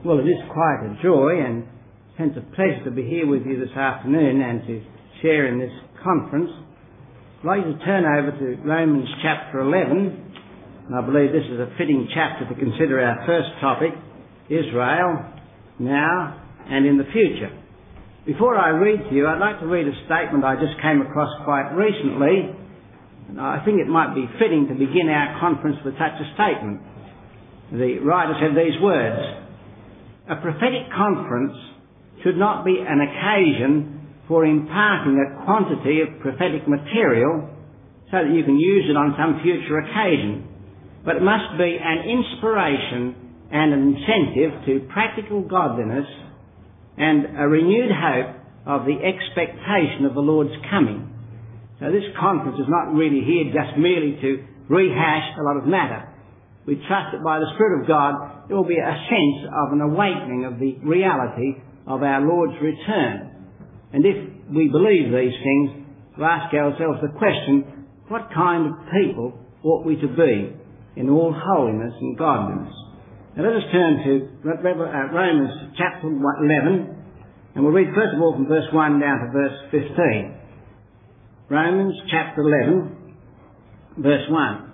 Well, it is quite a joy and hence a pleasure to be here with you this afternoon and to share in this conference. I'd like you to turn over to Romans chapter 11, and I believe this is a fitting chapter to consider our first topic, Israel, now and in the future. Before I read to you, I'd like to read a statement I just came across quite recently, and I think it might be fitting to begin our conference with such a statement. The writer said these words: "A prophetic conference should not be an occasion for imparting a quantity of prophetic material so that you can use it on some future occasion, but it must be an inspiration and an incentive to practical godliness and a renewed hope of the expectation of the Lord's coming." So this conference is not really here just merely to rehash a lot of matter. We trust that by the Spirit of God there will be a sense of an awakening of the reality of our Lord's return. And if we believe these things, to ask ourselves the question, what kind of people ought we to be in all holiness and godliness? Now let us turn to Romans chapter 11, and we'll read first of all from verse 1 down to verse 15. Romans chapter 11, verse 1.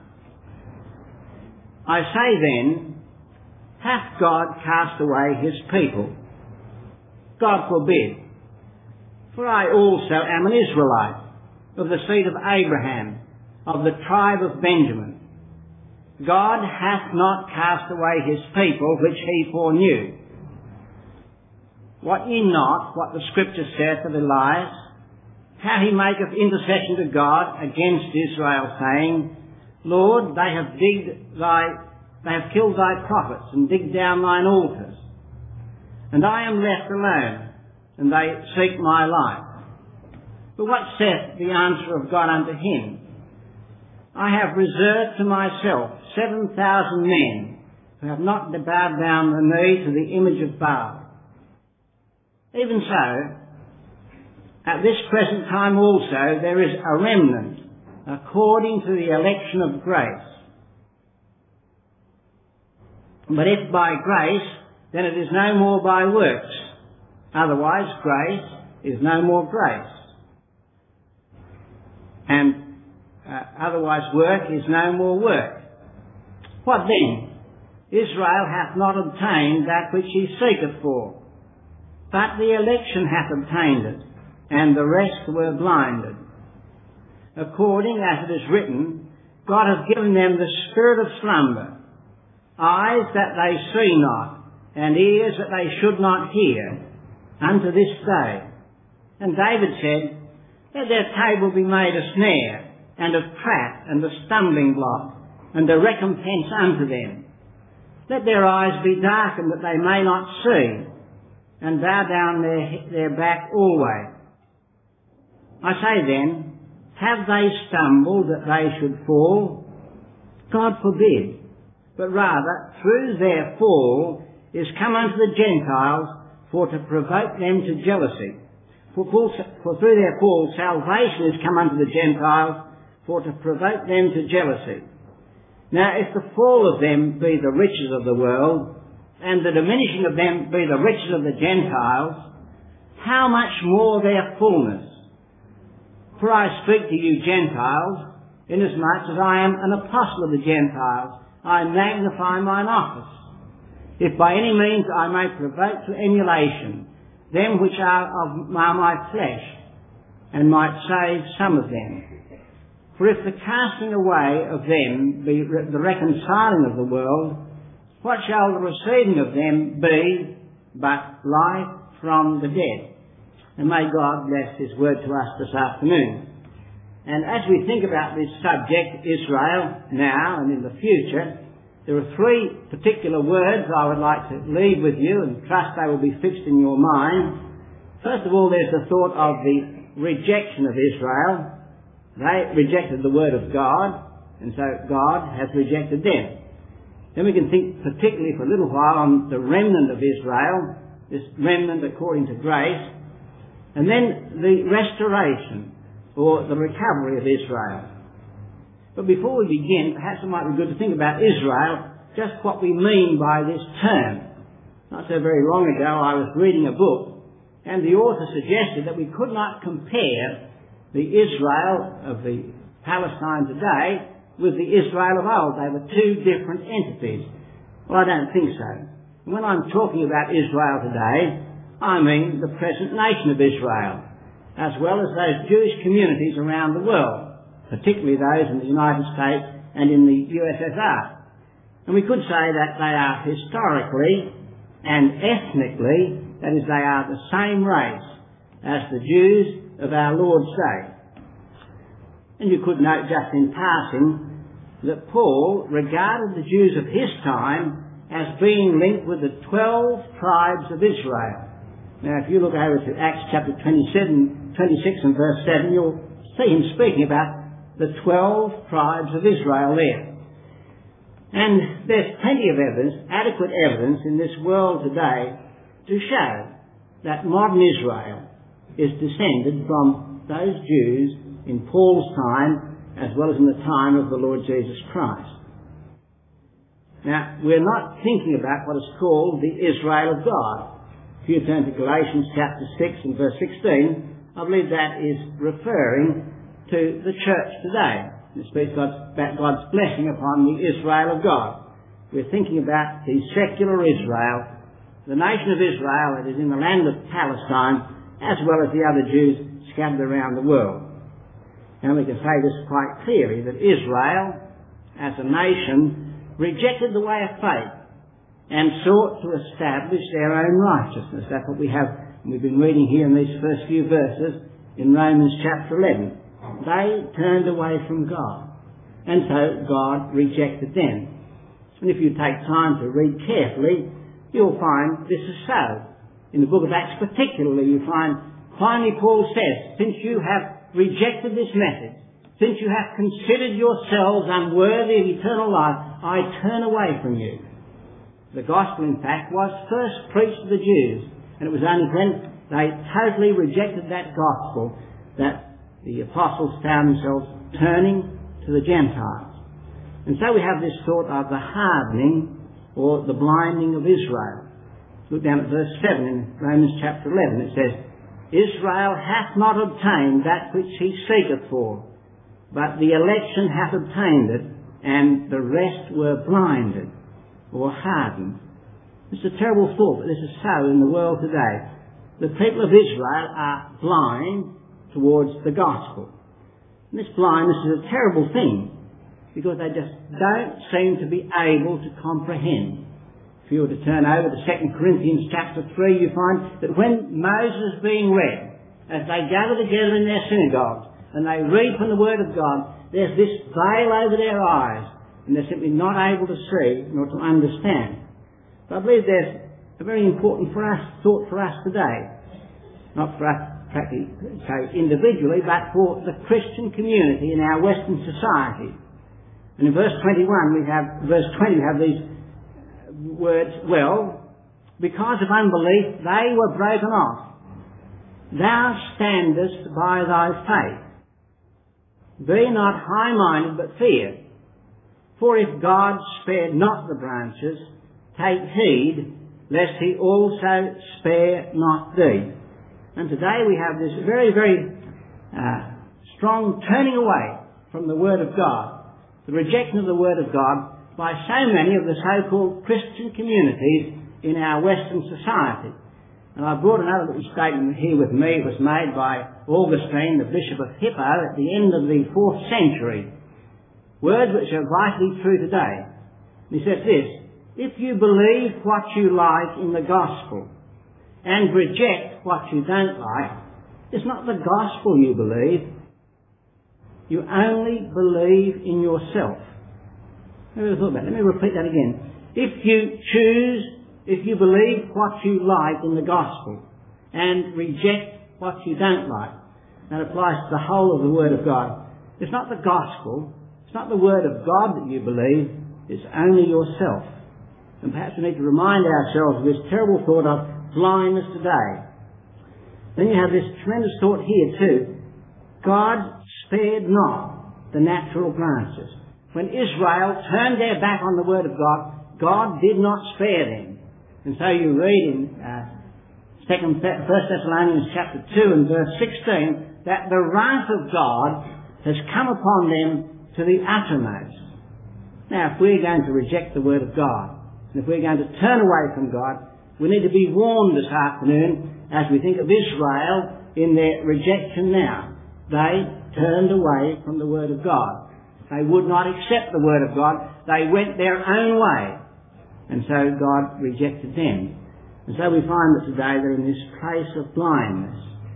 "I say then, hath God cast away his people? God forbid. For I also am an Israelite, of the seed of Abraham, of the tribe of Benjamin. God hath not cast away his people which he foreknew. Wot ye not what the Scripture saith of Elias, how he maketh intercession to God against Israel, saying, Lord, they have killed thy prophets and digged down thine altars. And I am left alone, and they seek my life. But what saith the answer of God unto him? I have reserved to myself 7,000 men who have not bowed down the knee to the image of Baal. Even so, at this present time also there is a remnant according to the election of grace. But if by grace, then it is no more by works. Otherwise, grace is no more grace. And otherwise, work is no more work. What then? Israel hath not obtained that which he seeketh for, but the election hath obtained it, and the rest were blinded. According as it is written, God hath given them the spirit of slumber, eyes that they see not, and ears that they should not hear, unto this day. And David said, Let their table be made a snare, and a trap, and a stumbling block, and a recompense unto them. Let their eyes be darkened that they may not see, and bow down their back always. I say then, have they stumbled that they should fall? God forbid. But rather, through their fall is come unto the Gentiles for to provoke them to jealousy. For through their fall salvation is come unto the Gentiles for to provoke them to jealousy. Now if the fall of them be the riches of the world, and the diminishing of them be the riches of the Gentiles, how much more their fullness? For I speak to you Gentiles, inasmuch as I am an apostle of the Gentiles, I magnify mine office, if by any means I may provoke to emulation them which are of my flesh, and might save some of them. For if the casting away of them be the reconciling of the world, what shall the receiving of them be but life from the dead? And may God bless his word to us this afternoon. And as we think about this subject, Israel, now and in the future, there are three particular words I would like to leave with you and trust they will be fixed in your mind. First of all, there's the thought of the rejection of Israel. They rejected the word of God, and so God has rejected them. Then we can think particularly for a little while on the remnant of Israel, this remnant according to grace, and then the restoration or the recovery of Israel. But before we begin, perhaps it might be good to think about Israel, just what we mean by this term. Not so very long ago I was reading a book, and the author suggested that we could not compare the Israel of the Palestine today with the Israel of old. They were two different entities. Well, I don't think so. When I'm talking about Israel today, I mean the present nation of Israel, as well as those Jewish communities around the world, particularly those in the United States and in the USSR. And we could say that they are historically and ethnically, that is, they are the same race as the Jews of our Lord's day. And you could note just in passing that Paul regarded the Jews of his time as being linked with the 12 tribes of Israel. Now, if you look over to Acts chapter 26 and verse 7, you'll see him speaking about the 12 tribes of Israel there. And there's plenty of evidence, adequate evidence in this world today to show that modern Israel is descended from those Jews in Paul's time as well as in the time of the Lord Jesus Christ. Now, we're not thinking about what is called the Israel of God. If you turn to Galatians chapter 6 and verse 16, I believe that is referring to the church today. It speaks about God's blessing upon the Israel of God. We're thinking about the secular Israel, the nation of Israel that is in the land of Palestine, as well as the other Jews scattered around the world. And we can say this quite clearly, that Israel, as a nation, rejected the way of faith and sought to establish their own righteousness. That's what we've been reading here in these first few verses in Romans chapter 11. They turned away from God, and so God rejected them. And if you take time to read carefully, you'll find this is so. In the book of Acts particularly, you find, finally Paul says, since you have rejected this message, since you have considered yourselves unworthy of eternal life, I turn away from you. The gospel, in fact, was first preached to the Jews, and it was only when they totally rejected that gospel that the apostles found themselves turning to the Gentiles. And so we have this thought of the hardening or the blinding of Israel. Look down at verse 7 in Romans chapter 11. It says, Israel hath not obtained that which he seeketh for, but the election hath obtained it, and the rest were blinded or hardened. It's a terrible thought, but this is so in the world today. The people of Israel are blind towards the gospel. And this blindness is a terrible thing, because they just don't seem to be able to comprehend. If you were to turn over to 2 Corinthians chapter 3, you find that when Moses is being read, as they gather together in their synagogues, and they read from the Word of God, there's this veil over their eyes, and they're simply not able to see nor to understand. But I believe there's a very important thought for us today. Not for us practically, say, individually, but for the Christian community in our Western society. And in verse 20 we have these words, well, because of unbelief they were broken off. Thou standest by thy faith. Be not high-minded, but fear. For if God spared not the branches, take heed, lest he also spare not thee. And today we have this very, very strong turning away from the Word of God, the rejection of the Word of God by so many of the so-called Christian communities in our Western society. And I brought another little statement here with me. It was made by Augustine, the Bishop of Hippo, at the end of the 4th century. Words which are vitally true today. He says this, if you believe what you like in the gospel and reject what you don't like, it's not the gospel you believe. You only believe in yourself. Never thought about it. Let me repeat that again. If you believe what you like in the gospel and reject what you don't like, that applies to the whole of the Word of God. It's not the gospel, it's not the Word of God that you believe, it's only yourself. And perhaps we need to remind ourselves of this terrible thought of blindness today. Then you have this tremendous thought here too. God spared not the natural branches. When Israel turned their back on the Word of God, God did not spare them. And so you read in 1 Thessalonians chapter 2 and verse 16 that the wrath of God has come upon them to the uttermost. Now, if we're going to reject the Word of God, and if we're going to turn away from God, we need to be warned this afternoon as we think of Israel in their rejection now. They turned away from the Word of God. They would not accept the Word of God. They went their own way. And so God rejected them. And so we find that today they're in this place of blindness.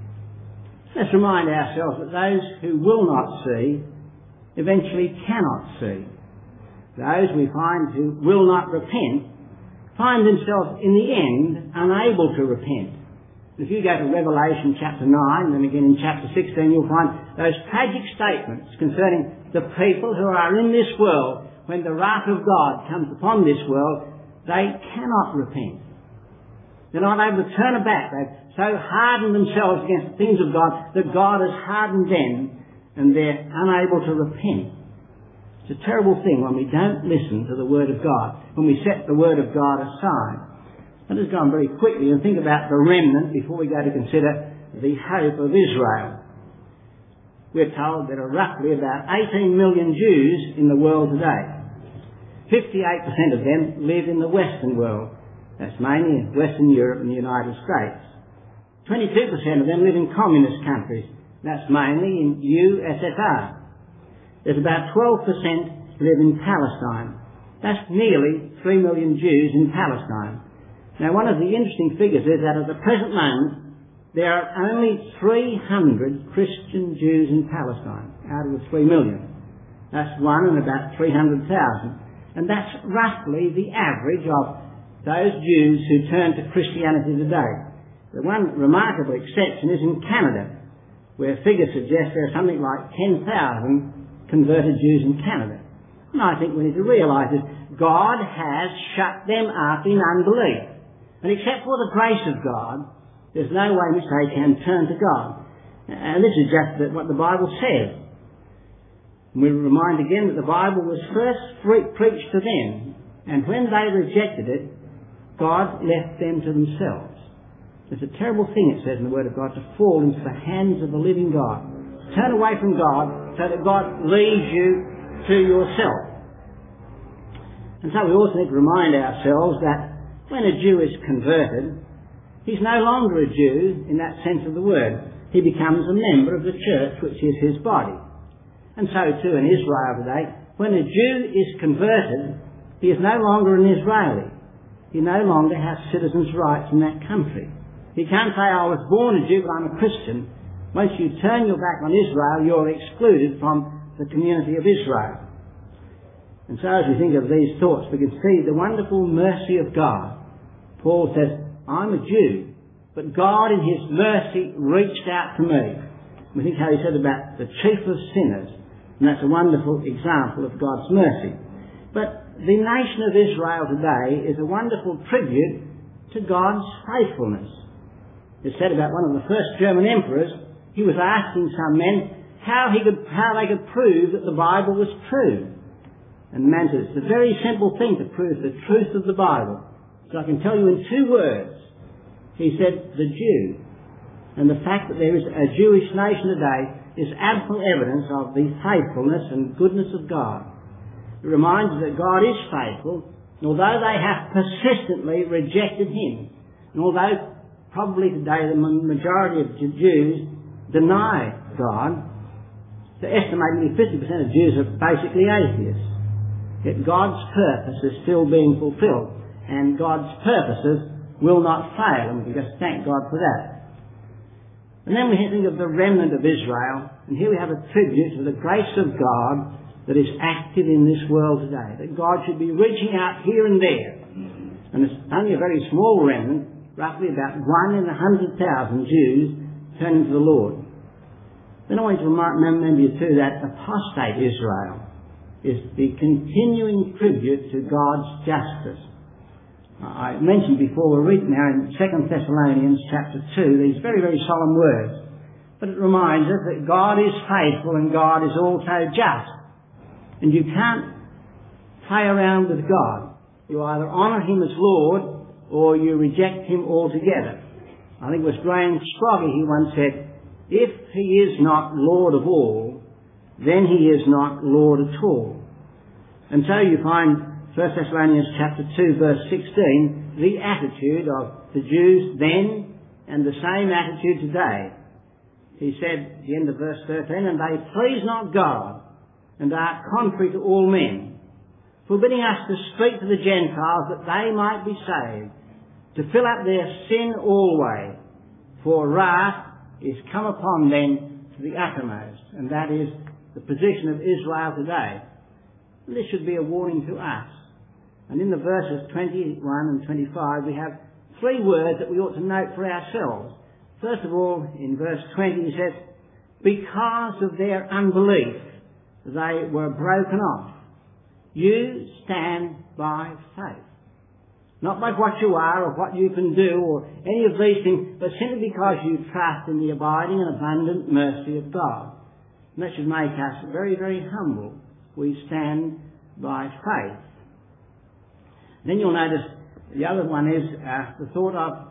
Let's remind ourselves that those who will not see eventually cannot see. Those we find who will not repent find themselves in the end unable to repent. If you go to Revelation chapter 9 and again in chapter 16, you'll find those tragic statements concerning the people who are in this world. When the wrath of God comes upon this world, they cannot repent. They're not able to turn back. They've so hardened themselves against the things of God that God has hardened them and they're unable to repent. It's a terrible thing when we don't listen to the Word of God, when we set the Word of God aside. Let us go on very quickly and think about the remnant before we go to consider the hope of Israel. We're told there are roughly about 18 million Jews in the world today. 58% of them live in the Western world. That's mainly in Western Europe and the United States. 22% of them live in communist countries. That's mainly in USSR. There's about 12% live in Palestine. That's nearly 3 million Jews in Palestine. Now, one of the interesting figures is that at the present moment, there are only 300 Christian Jews in Palestine out of the 3 million. That's one in about 300,000. And that's roughly the average of those Jews who turn to Christianity today. The one remarkable exception is in Canada, where figures suggest there are something like 10,000 converted Jews in Canada. And I think we need to realise that God has shut them up in unbelief. And except for the grace of God, there's no way in which they can turn to God. And this is just what the Bible says. And we remind again that the Bible was first preached to them, and when they rejected it, God left them to themselves. It's a terrible thing, it says in the Word of God, to fall into the hands of the living God. Turn away from God so that God leaves you to yourself. And so we also need to remind ourselves that when a Jew is converted, he's no longer a Jew in that sense of the word. He becomes a member of the church, which is his body. And so too in Israel today, when a Jew is converted, he is no longer an Israeli. He no longer has citizens' rights in that country. He can't say, I was born a Jew, but I'm a Christian. Once you turn your back on Israel, you're excluded from the community of Israel. And so as we think of these thoughts, we can see the wonderful mercy of God. Paul says, I'm a Jew, but God in his mercy reached out to me. We think how he said about the chief of sinners, and that's a wonderful example of God's mercy. But the nation of Israel today is a wonderful tribute to God's faithfulness. It's said about one of the first German emperors, he was asking some men how they could prove that the Bible was true. And the man said, it's a very simple thing to prove the truth of the Bible. So I can tell you in 2 words. He said, the Jew. And the fact that there is a Jewish nation today is ample evidence of the faithfulness and goodness of God. It reminds us that God is faithful, and although they have persistently rejected him, and although probably today the majority of Jews deny God, the estimated 50% of Jews are basically atheists. Yet God's purpose is still being fulfilled, and God's purposes will not fail, and we can just thank God for that. And then we think of the remnant of Israel, and here we have a tribute to the grace of God that is active in this world today, that God should be reaching out here and there. And it's only a very small remnant, roughly about 1 in 100,000 Jews turning to the Lord. Then I want to remember you too that apostate Israel is the continuing tribute to God's justice. I mentioned before, we're reading now in 2 Thessalonians chapter 2, these very, very solemn words. But it reminds us that God is faithful and God is also just. And you can't play around with God. You either honour him as Lord or you reject him altogether. I think it was Graham Scroggie who once said, if he is not Lord of all, then he is not Lord at all. And so you find 1 Thessalonians chapter 2 verse 16, the attitude of the Jews then and the same attitude today. He said at the end of verse 13, and they please not God, and are contrary to all men, forbidding us to speak to the Gentiles that they might be saved, to fill up their sin always, for wrath is come upon them to the uttermost. And that is the position of Israel today. And this should be a warning to us. And in the verses 21 and 25 we have three words that we ought to note for ourselves. First of all, in verse 20 he says, because of their unbelief they were broken off. You stand by faith. Not by what you are or what you can do or any of these things, but simply because you trust in the abiding and abundant mercy of God. And that should make us very, very humble. We stand by faith. Then you'll notice the other one is the thought of,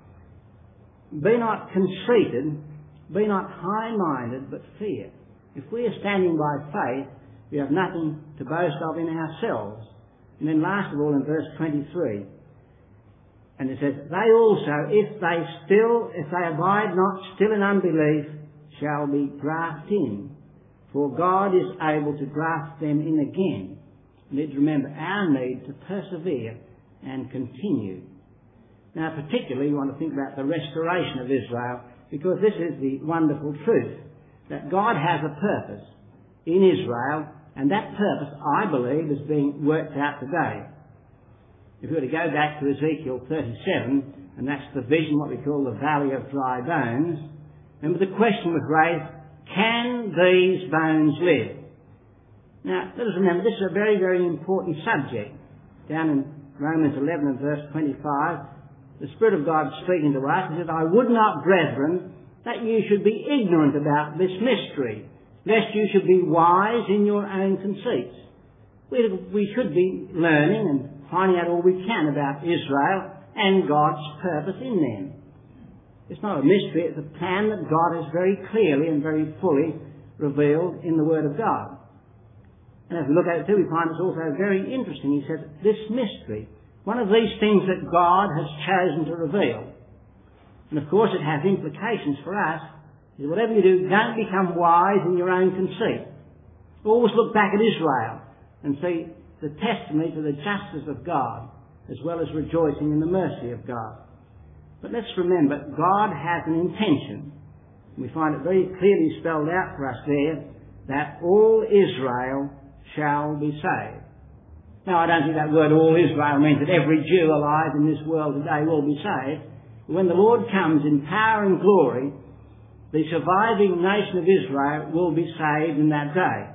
be not conceited, be not high-minded, but fear. If we are standing by faith, we have nothing to boast of in ourselves. And then last of all in verse 23, and it says, they also, if they abide not still in unbelief, shall be grafted in. For God is able to graft them in again. We need to remember our need to persevere and continue. Now particularly you want to think about the restoration of Israel, because this is the wonderful truth, that God has a purpose in Israel, and that purpose, I believe, is being worked out today. If we were to go back to Ezekiel 37, and that's the vision, what we call the Valley of Dry Bones, remember the question was raised, can these bones live? Now, let us remember, this is a very, very important subject. Down in Romans 11 and verse 25, the Spirit of God speaking to us, he said, I would not, brethren, that you should be ignorant about this mystery, lest you should be wise in your own conceits. We should be learning and finding out all we can about Israel and God's purpose in them. It's not a mystery, it's a plan that God has very clearly and very fully revealed in the Word of God. And as we look at it too, we find it's also very interesting. He says, this mystery, one of these things that God has chosen to reveal. And of course it has implications for us. Whatever you do, don't become wise in your own conceit. Always look back at Israel and see the testimony to the justice of God, as well as rejoicing in the mercy of God. But let's remember, God has an intention. We find it very clearly spelled out for us there, that all Israel shall be saved. Now, I don't think that word all Israel means that every Jew alive in this world today will be saved. But when the Lord comes in power and glory, the surviving nation of Israel will be saved in that day.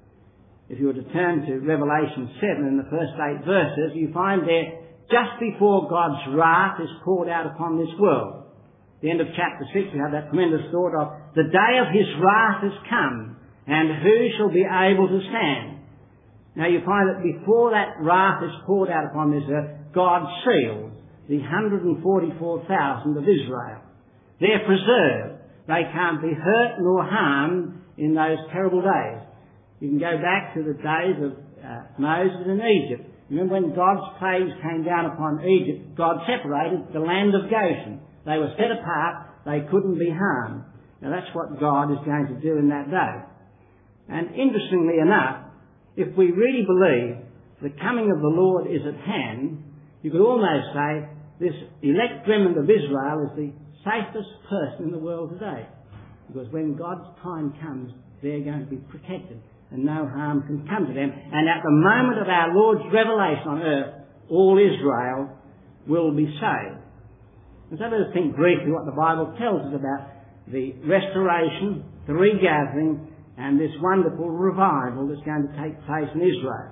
If you were to turn to Revelation 7 in the first 8 verses, you find there, just before God's wrath is poured out upon this world. At the end of chapter 6 we have that tremendous thought of, the day of his wrath has come, and who shall be able to stand? Now you find that before that wrath is poured out upon this earth, God seals the 144,000 of Israel. They're preserved. They can't be hurt nor harmed in those terrible days. You can go back to the days of Moses in Egypt. Remember when God's plagues came down upon Egypt, God separated the land of Goshen. They were set apart, they couldn't be harmed. Now that's what God is going to do in that day. And interestingly enough, if we really believe the coming of the Lord is at hand, you could almost say this elect remnant of Israel is the safest person in the world today. Because when God's time comes, they're going to be protected and no harm can come to them. And at the moment of our Lord's revelation on earth, all Israel will be saved. And so let us think briefly what the Bible tells us about the restoration, the regathering, and this wonderful revival that's going to take place in Israel.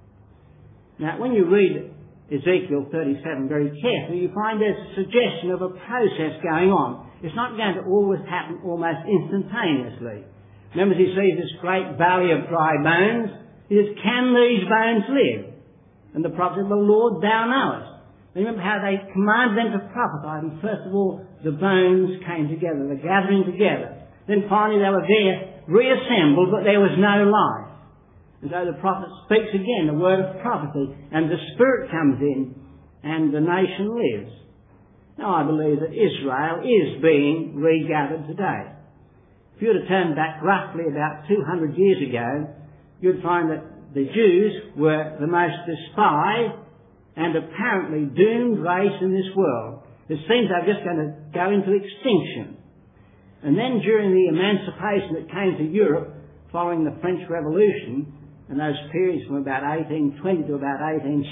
Now, when you read Ezekiel 37 very carefully, you find there's a suggestion of a process going on. It's not going to always happen almost instantaneously. Remember, he sees this great valley of dry bones. He says, can these bones live? And the prophet said, well, Lord, thou knowest. Remember how they commanded them to prophesy, and first of all, the bones came together, the gathering together. Then finally they were there, reassembled, but there was no life. And so the prophet speaks again, the word of prophecy, and the Spirit comes in, and the nation lives. Now I believe that Israel is being regathered today. If you were to turn back roughly about 200 years ago, you'd find that the Jews were the most despised and apparently doomed race in this world. It seems they're just going to go into extinction. And then during the emancipation that came to Europe following the French Revolution, and those periods from about 1820 to about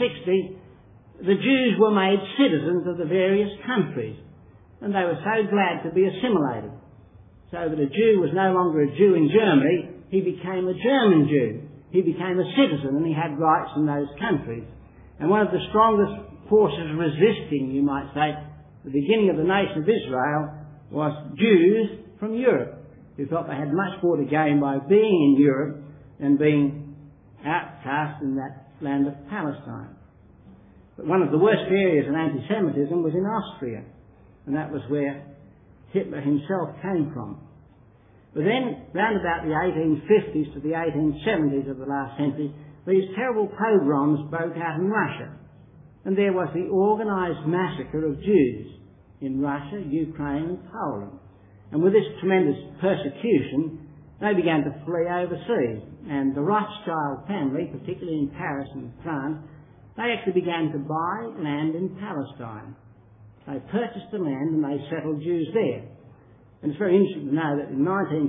1860, the Jews were made citizens of the various countries, and they were so glad to be assimilated. So that a Jew was no longer a Jew in Germany, he became a German Jew. He became a citizen and he had rights in those countries. And one of the strongest forces resisting, you might say, the beginning of the nation of Israel was Jews from Europe, who felt they had much more to gain by being in Europe than being outcast in that land of Palestine. But one of the worst areas of anti-Semitism was in Austria, and that was where Hitler himself came from. But then, round about the 1850s to the 1870s of the last century, these terrible pogroms broke out in Russia. And there was the organised massacre of Jews in Russia, Ukraine and Poland. And with this tremendous persecution, they began to flee overseas. And the Rothschild family, particularly in Paris and France, they actually began to buy land in Palestine. They purchased the land and they settled Jews there. And it's very interesting to know that in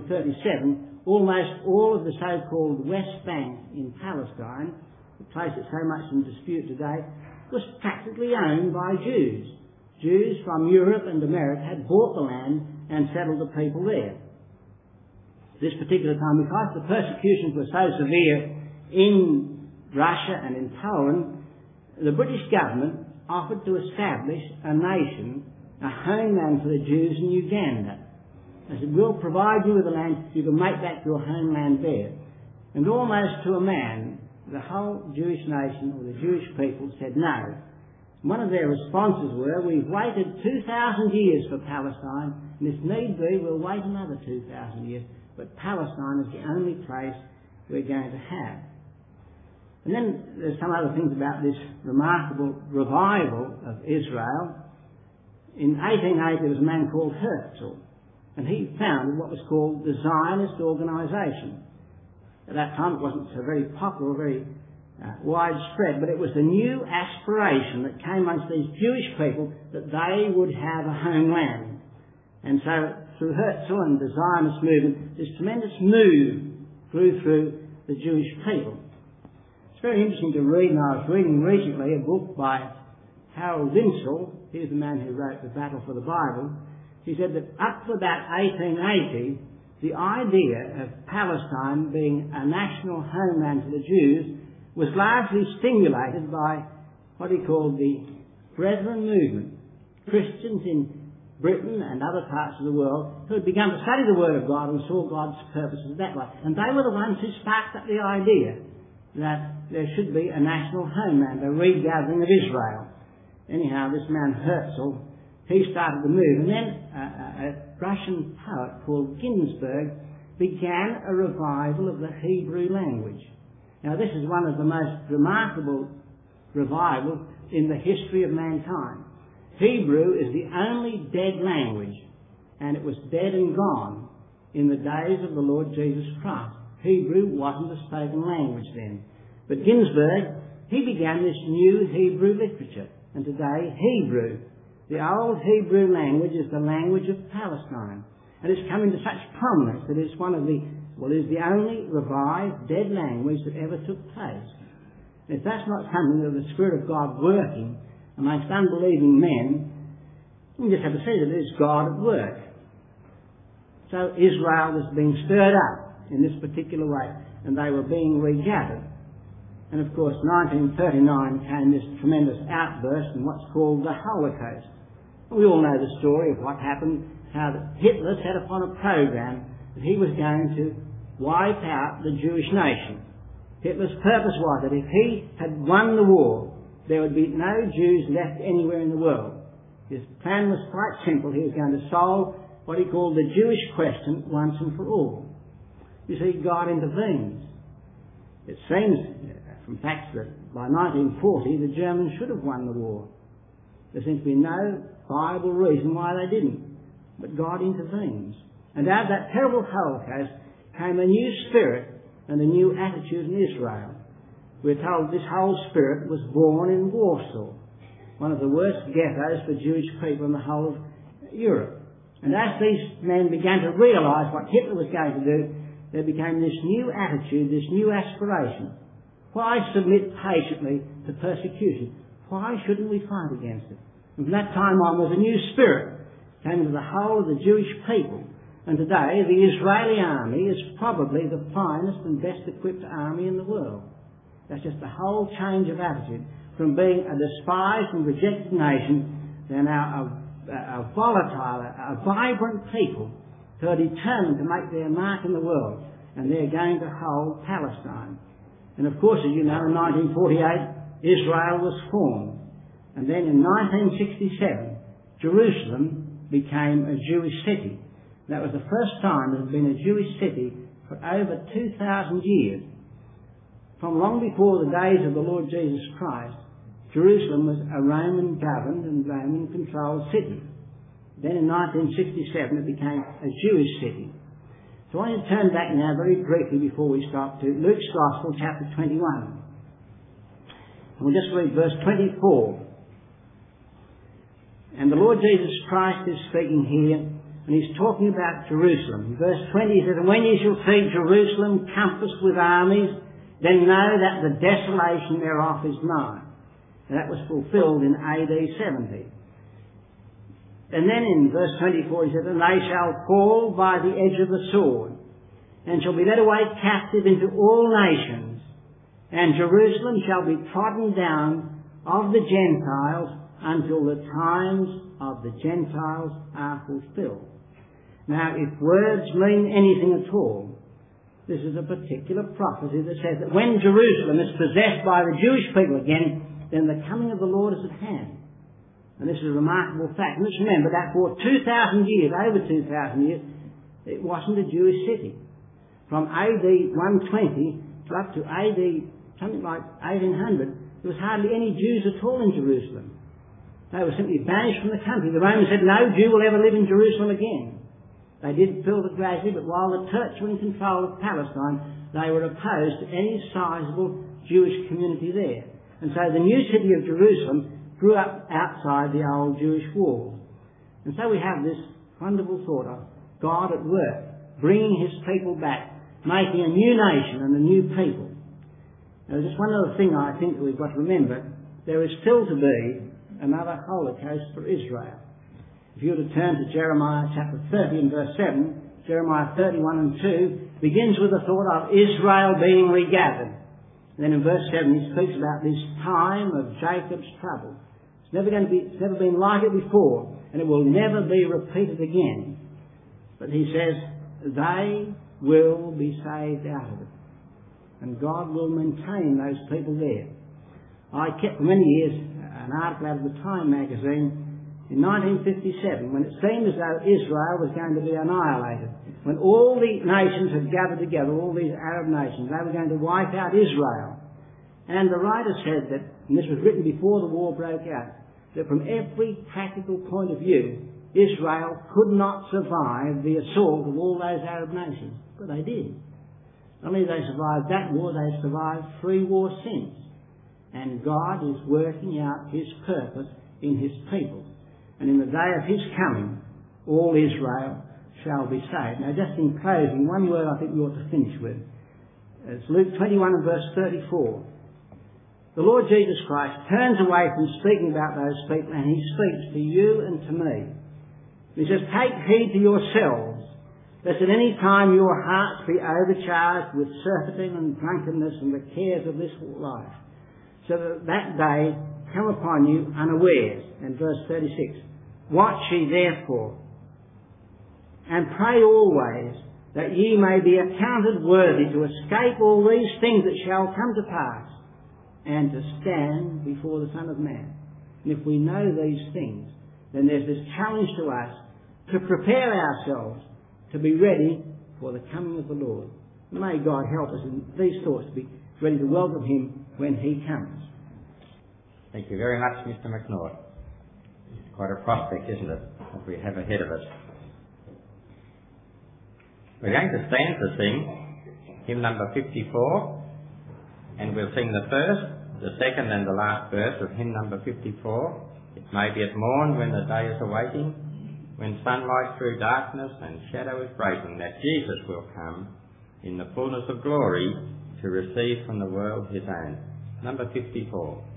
1937, almost all of the so-called West Bank in Palestine, the place that's so much in dispute today, was practically owned by Jews. Jews from Europe and America had bought the land and settled the people there. This particular time, because the persecutions were so severe in Russia and in Poland, the British government offered to establish a nation, a homeland for the Jews in Uganda. They said, we'll provide you with the land, you can make that your homeland there. And almost to a man, the whole Jewish nation, or the Jewish people, said no. One of their responses were, we've waited 2,000 years for Palestine, and if need be, we'll wait another 2,000 years, but Palestine is the only place we're going to have. And then there's some other things about this remarkable revival of Israel. In 1880 there was a man called Herzl, and he founded what was called the Zionist organisation. At that time it wasn't so very popular, very widespread, but it was the new aspiration that came amongst these Jewish people that they would have a homeland. And so through Herzl and the Zionist movement, this tremendous move grew through the Jewish people. It's very interesting to read, and I was reading recently a book by Harold Linsell. He's the man who wrote The Battle for the Bible. He said that up to about 1880, the idea of Palestine being a national homeland for the Jews was largely stimulated by what he called the Brethren movement. Christians in Britain and other parts of the world who had begun to study the Word of God and saw God's purposes that way. And they were the ones who sparked up the idea that there should be a national homeland, a regathering of Israel. Anyhow, this man Herzl, he started the move. And then a Russian poet called Ginsberg began a revival of the Hebrew language. Now, this is one of the most remarkable revivals in the history of mankind. Hebrew is the only dead language, and it was dead and gone in the days of the Lord Jesus Christ. Hebrew wasn't a spoken language then. But Ginsberg, he began this new Hebrew literature. And today, Hebrew, the old Hebrew language, is the language of Palestine. And it's come into such prominence that it's one of the, is the only revived dead language that ever took place. And if that's not something of the Spirit of God working amongst unbelieving men, you just have to see that it is God at work. So Israel was being stirred up in this particular way, and they were being regathered. And of course, 1939 came this tremendous outburst in what's called the Holocaust. We all know the story of what happened, how Hitler set upon a program that he was going to wipe out the Jewish nation. Hitler's purpose was that if he had won the war, there would be no Jews left anywhere in the world. His plan was quite simple. He was going to solve what he called the Jewish question once and for all. You see, God intervenes. It seems from facts that by 1940 the Germans should have won the war. There seems to be no viable reason why they didn't. But God intervenes. And out of that terrible Holocaust came a new spirit and a new attitude in Israel. We're told this whole spirit was born in Warsaw, one of the worst ghettos for Jewish people in the whole of Europe. And as these men began to realise what Hitler was going to do, there became this new attitude, this new aspiration. Why submit patiently to persecution? Why shouldn't we fight against it? And from that time on, there's a new spirit came into the whole of the Jewish people. And today, the Israeli army is probably the finest and best equipped army in the world. That's just a whole change of attitude from being a despised and rejected nation. They're now a volatile, a vibrant people who are determined to make their mark in the world, and they're going to hold Palestine. And of course, as you know, in 1948, Israel was formed. And then in 1967, Jerusalem became a Jewish city. That was the first time there had been a Jewish city for over 2,000 years. From long before the days of the Lord Jesus Christ, Jerusalem was a Roman-governed and Roman-controlled city. Then in 1967 it became a Jewish city. So I want to turn back now very briefly before we stop to Luke's Gospel, chapter 21. And we'll just read verse 24. And the Lord Jesus Christ is speaking here, and he's talking about Jerusalem. In verse 20 he says, "And when ye shall see Jerusalem compassed with armies, then know that the desolation thereof is nigh." And that was fulfilled in AD 70. And then in verse 24 he says, "And they shall fall by the edge of the sword, and shall be led away captive into all nations, and Jerusalem shall be trodden down of the Gentiles until the times of the Gentiles are fulfilled." Now, if words mean anything at all, this is a particular prophecy that says that when Jerusalem is possessed by the Jewish people again, then the coming of the Lord is at hand. And this is a remarkable fact. And let's remember that for 2,000 years, over 2,000 years, it wasn't a Jewish city. From AD 120 to up to AD something like 1800, there was hardly any Jews at all in Jerusalem. They were simply banished from the country. The Romans said no Jew will ever live in Jerusalem again. They did build it gradually, but while the Turks were in control of Palestine, they were opposed to any sizable Jewish community there. And so the new city of Jerusalem grew up outside the old Jewish walls. And so we have this wonderful thought of God at work, bringing his people back, making a new nation and a new people. Now, just one other thing I think that we've got to remember, there is still to be another Holocaust for Israel. If you were to turn to Jeremiah chapter 30 and verse 7, Jeremiah 31 and 2 begins with the thought of Israel being regathered. And then in verse 7 he speaks about this time of Jacob's trouble. It's never been like it before, and it will never be repeated again. But he says, they will be saved out of it. And God will maintain those people there. I kept for many years an article out of the Time magazine in 1957, when it seemed as though Israel was going to be annihilated. When all the nations had gathered together, all these Arab nations, they were going to wipe out Israel. And the writer said that, and this was written before the war broke out, that from every practical point of view, Israel could not survive the assault of all those Arab nations. But they did. Not only did they survive that war, they survived 3 wars since. And God is working out his purpose in his people. And in the day of his coming, all Israel shall be saved. Now, just in closing, one word I think we ought to finish with. It's Luke 21 and verse 34. The Lord Jesus Christ turns away from speaking about those people, and he speaks to you and to me. He says, "Take heed to yourselves, lest at any time your hearts be overcharged with surfeiting and drunkenness and the cares of this life, so that that day come upon you unawares." And verse 36, "Watch ye therefore, and pray always, that ye may be accounted worthy to escape all these things that shall come to pass, and to stand before the Son of Man. And if we know these things, then there's this challenge to us to prepare ourselves to be ready for the coming of the Lord. May God help us in these thoughts to be ready to welcome Him when He comes. Thank you very much, Mr. McNaught. Quite a prospect, isn't it, that we have ahead of us. We're going to stand to sing hymn number 54, and we'll sing the first, the second and the last verse of hymn number 54. It may be at morn when the day is awaiting, when sunlight through darkness and shadow is breaking, that Jesus will come in the fullness of glory to receive from the world His own. Number 54.